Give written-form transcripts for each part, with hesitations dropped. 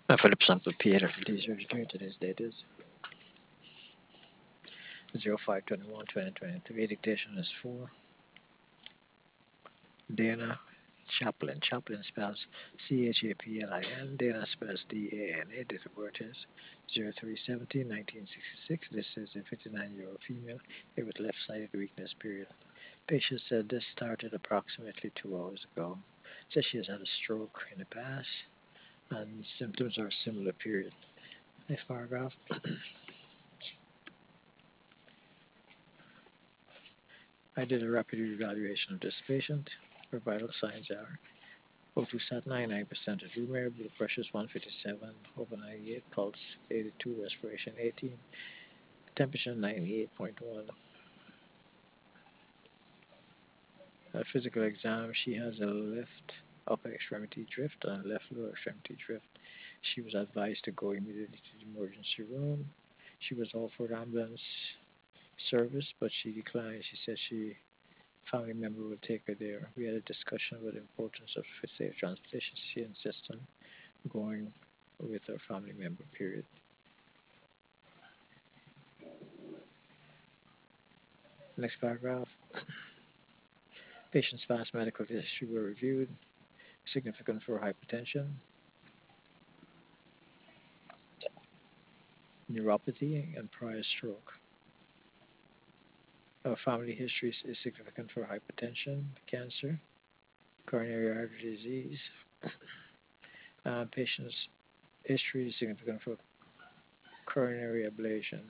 Philip sample P at release registering today's date is 05/21/2023. Dictation is for Dana Chaplin. Chaplin spells Chaplin. Dana spells Dana. Date of birth is 03/17/1966. This is a 59-year-old female here with left-sided weakness period. Patient said this started approximately 2 hours ago. Says she has had a stroke in the past and symptoms are similar period. Next paragraph. I did a rapid evaluation of this patient. Her vital signs are O2 sat 99%, room air, blood pressure is 157 over 98, pulse 82, respiration 18, temperature 98.1. At physical exam, she has a left upper extremity drift and a left lower extremity drift. She was advised to go immediately to the emergency room. She was offered ambulance service, but she declined. She said she family member will take her there. We had a discussion about the importance of safe transportation. She insists on going with her family member, period. Next paragraph. Patient's past medical history were reviewed. Significant for hypertension, neuropathy, and prior stroke. Our family history is significant for hypertension, cancer, coronary artery disease. Patient's history is significant for coronary ablation.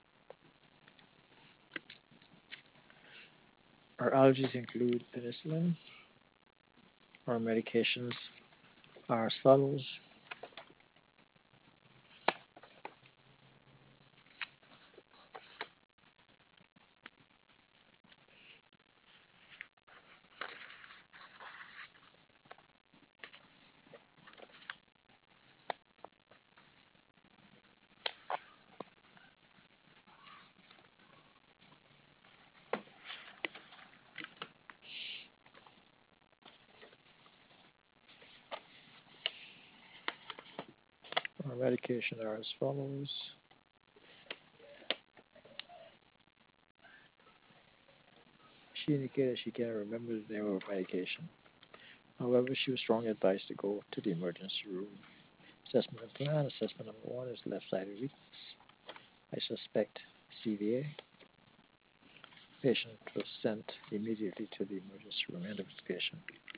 Our allergies include penicillin. Our medications are as follows. Our medication are as follows. She indicated she can't remember the name of her medication. However, she was strongly advised to go to the emergency room. Assessment plan. Assessment number 1 is left-sided weakness. I suspect CVA. Patient was sent immediately to the emergency room. End of investigation.